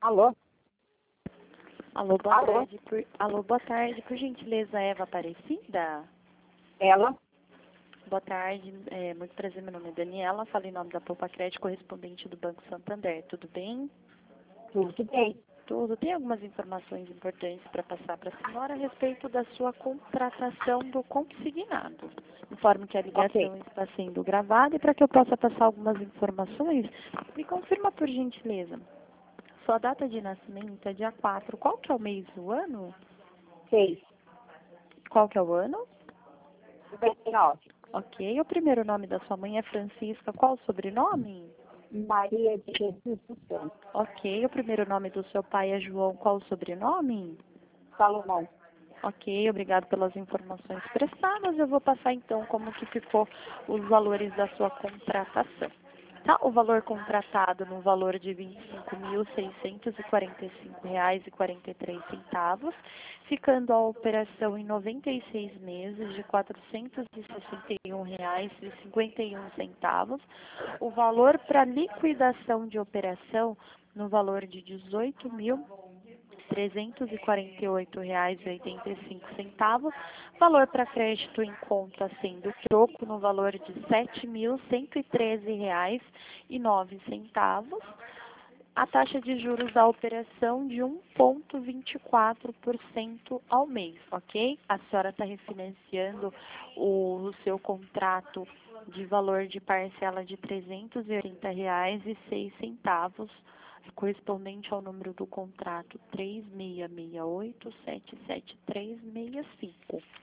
Alô? Alô, boa Alô? tarde. Alô, boa tarde. Por gentileza, Eva Aparecida? Ela? Boa tarde. Muito prazer, meu nome é Daniela. Falo em nome da Poupa Crédito, correspondente do Banco Santander. Tudo bem? Tudo bem. Tudo. Tem algumas informações importantes para passar para a senhora a respeito da sua contratação do consignado. Informo que a ligação está sendo gravada e para que eu possa passar algumas informações, me confirma por gentileza. Sua data de nascimento é dia 4. Qual que é o mês do ano? 6. Qual que é o ano? 99. Ok. O primeiro nome da sua mãe é Francisca. Qual o sobrenome? Maria de Jesus do Santo. Ok. O primeiro nome do seu pai é João. Qual o sobrenome? Salomão. Ok. Obrigado pelas informações prestadas. Eu vou passar então como que ficou os valores da sua contratação. Tá? O valor contratado no valor de R$ 25.645,43, ficando a operação em 96 meses de R$ 461,51. O valor para liquidação de operação no valor de R$ 18.348,85, valor para crédito em conta sendo troco no valor de R$ 7.113,09, a taxa de juros da operação de 1,24% ao mês, ok? A senhora está refinanciando o seu contrato de valor de parcela de R$ 380,06, correspondente ao número do contrato 36687735.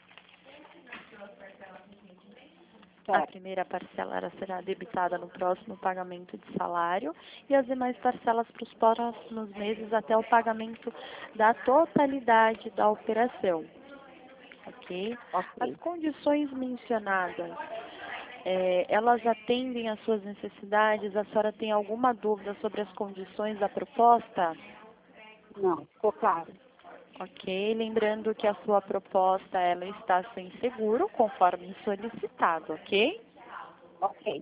A primeira parcela será debitada no próximo pagamento de salário e as demais parcelas para os próximos meses até o pagamento da totalidade da operação. Ok? As condições mencionadas, elas atendem às suas necessidades? A senhora tem alguma dúvida sobre as condições da proposta? Não, ficou claro. Ok, lembrando que a sua proposta ela está sem seguro, conforme solicitado, ok? Ok.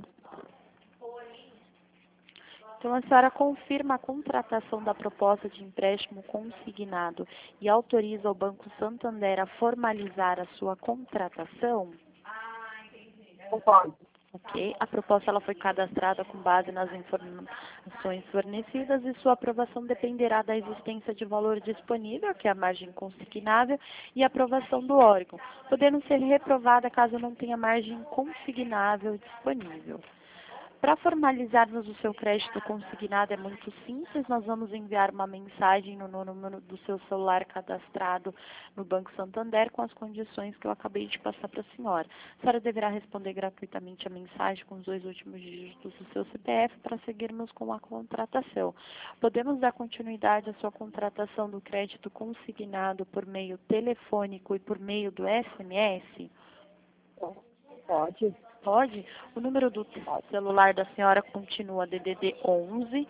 Então, a senhora confirma a contratação da proposta de empréstimo consignado e autoriza o Banco Santander a formalizar a sua contratação? Concordo. Ok. A proposta ela foi cadastrada com base nas informações fornecidas e sua aprovação dependerá da existência de valor disponível, que é a margem consignável, e aprovação do órgão, podendo ser reprovada caso não tenha margem consignável disponível. Para formalizarmos o seu crédito consignado é muito simples, nós vamos enviar uma mensagem no número do seu celular cadastrado no Banco Santander com as condições que eu acabei de passar para a senhora. A senhora deverá responder gratuitamente a mensagem com os 2 últimos dígitos do seu CPF para seguirmos com a contratação. Podemos dar continuidade à sua contratação do crédito consignado por meio telefônico e por meio do SMS? Pode. Pode? O número do celular da senhora continua DDD 11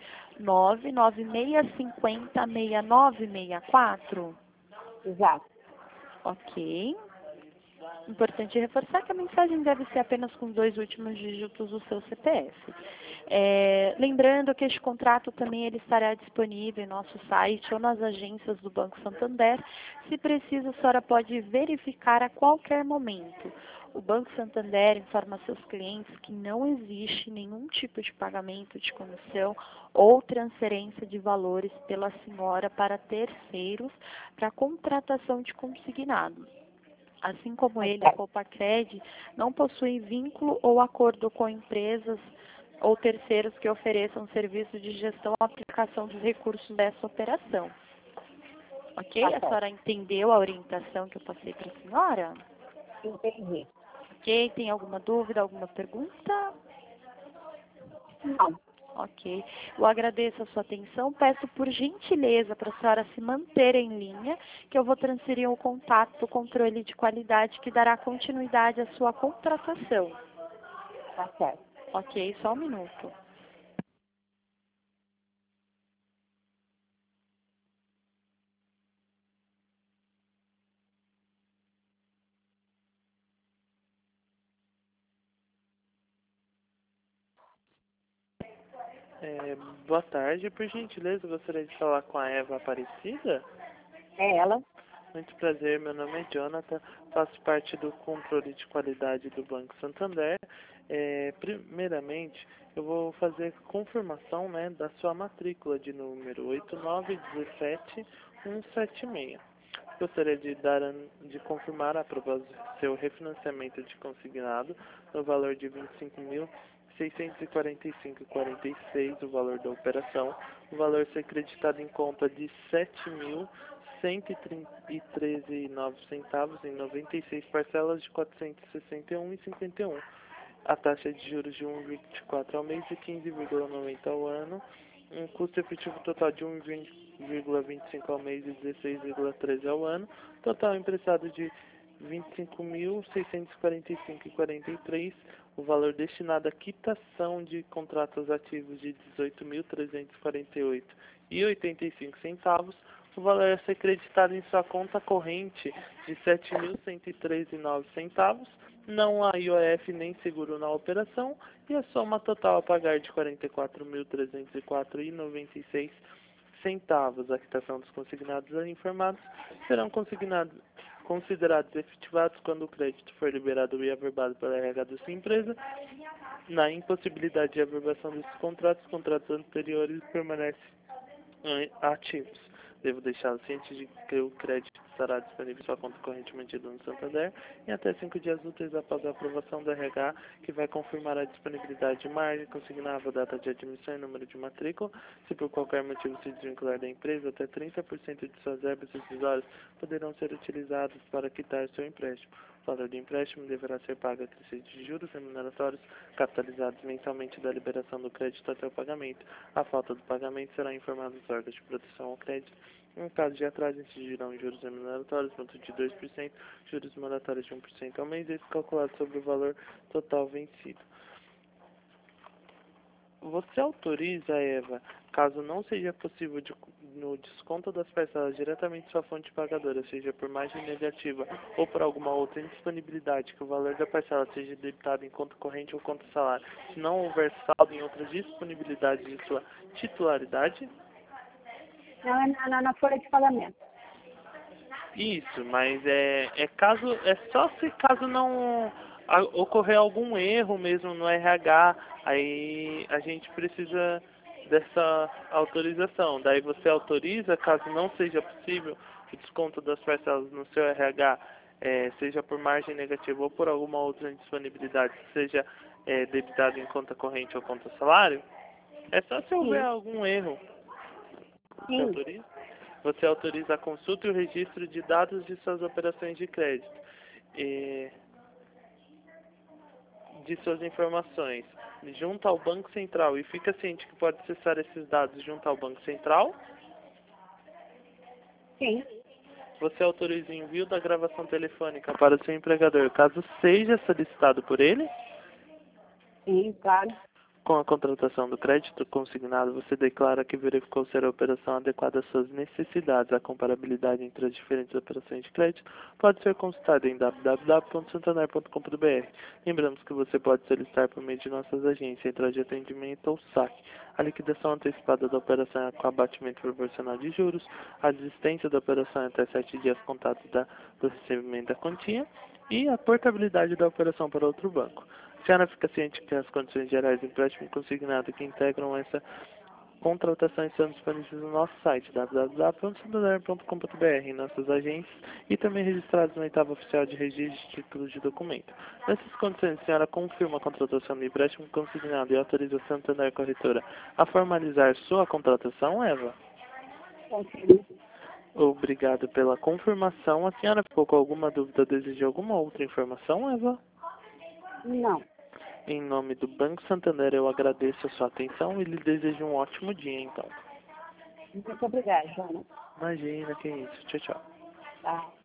99650 6964? Exato. Ok. Importante reforçar que a mensagem deve ser apenas com os 2 últimos dígitos do seu CPF. Lembrando que este contrato também ele estará disponível em nosso site ou nas agências do Banco Santander. Se preciso, a senhora pode verificar a qualquer momento. O Banco Santander informa a seus clientes que não existe nenhum tipo de pagamento de comissão ou transferência de valores pela senhora para terceiros para contratação de consignado. Assim como ele, a Copacred não possui vínculo ou acordo com empresas ou terceiros que ofereçam serviço de gestão ou aplicação dos recursos dessa operação. Ok? A senhora entendeu a orientação que eu passei para a senhora? Entendi. Ok, tem alguma dúvida, alguma pergunta? Não. Ok, eu agradeço a sua atenção, peço por gentileza para a senhora se manter em linha, que eu vou transferir o contato do controle de qualidade que dará continuidade à sua contratação. Tá certo. Ok, só um minuto. Boa tarde, por gentileza, eu gostaria de falar com a Eva Aparecida. É ela? Muito prazer, meu nome é Jonathan, faço parte do controle de qualidade do Banco Santander. Primeiramente, eu vou fazer confirmação, né, da sua matrícula de número 8917176. Gostaria de confirmar a aprovação do seu refinanciamento de consignado no valor de R$ 25.645,46, o valor da operação, o valor ser creditado em conta de R$ 7.113,09 em 96 parcelas de R$ 461,51. A taxa de juros de 1,24 ao mês e 15,90 ao ano. Um custo efetivo total de 1,25 ao mês e 16,13 ao ano. Total emprestado de R$ 25.645,43. O valor destinado à quitação de contratos ativos de R$ 18.348,85. O valor a ser creditado em sua conta corrente de R$ 7.113,09. Não há IOF nem seguro na operação e a soma total a pagar de R$ 44.304,96. A quitação dos consignados informados serão considerados efetivados quando o crédito for liberado e averbado pela RH da sua empresa. Na impossibilidade de averbação desses contratos, os contratos anteriores permanecem ativos. Devo deixá-lo ciente de que o crédito estará disponível em sua conta corrente mantida no Santander em até 5 dias úteis após a aprovação do RH, que vai confirmar a disponibilidade de margem consignável, data de admissão e número de matrícula. Se por qualquer motivo se desvincular da empresa, até 30% de suas verbas rescisórias poderão ser utilizadas para quitar seu empréstimo. O valor do empréstimo deverá ser pago a crescer de juros remuneratórios capitalizados mensalmente da liberação do crédito até o pagamento. A falta do pagamento será informado aos órgãos de proteção ao crédito. Em caso de atraso, incidirão juros remuneratórios, multa de 2%, juros moratórios de 1% ao mês, isso calculado sobre o valor total vencido. Você autoriza, Eva, caso não seja possível no desconto das parcelas diretamente de sua fonte pagadora, seja por margem negativa ou por alguma outra indisponibilidade, que o valor da parcela seja debitado em conta corrente ou conta salário, se não houver saldo em outra disponibilidade de sua titularidade? Não, na folha de pagamento. Isso, mas é só se caso não ocorrer algum erro mesmo no RH, aí a gente precisa dessa autorização. Daí você autoriza, caso não seja possível o desconto das parcelas no seu RH, seja por margem negativa ou por alguma outra indisponibilidade, seja debitado em conta corrente ou conta salário, é só se houver algum erro. Você autoriza? Você autoriza a consulta e o registro de dados de suas operações de crédito, de suas informações, junto ao Banco Central, e fica ciente que pode acessar esses dados junto ao Banco Central? Sim. Você autoriza o envio da gravação telefônica para o seu empregador, caso seja solicitado por ele? Sim, claro. Com a contratação do crédito consignado, você declara que verificou ser a operação adequada às suas necessidades. A comparabilidade entre as diferentes operações de crédito pode ser consultada em www.santander.com.br. Lembramos que você pode solicitar por meio de nossas agências, Central de Atendimento ou SAC, a liquidação antecipada da operação com abatimento proporcional de juros, a desistência da operação até 7 dias contados do recebimento da quantia e a portabilidade da operação para outro banco. A senhora fica ciente que as condições gerais do empréstimo consignado que integram essa contratação estão disponíveis no nosso site www.santander.com.br, em nossas agências e também registrados na etapa oficial de registro de títulos de documento. Nessas condições, a senhora confirma a contratação do empréstimo consignado e autoriza a Santander Corretora a formalizar sua contratação, Eva? Confirmo. Obrigado pela confirmação. A senhora ficou com alguma dúvida ou deseja alguma outra informação, Eva? Não. Em nome do Banco Santander, eu agradeço a sua atenção e lhe desejo um ótimo dia, então. Muito obrigada, Joana. Imagina, que isso. Tchau, tchau. Tá.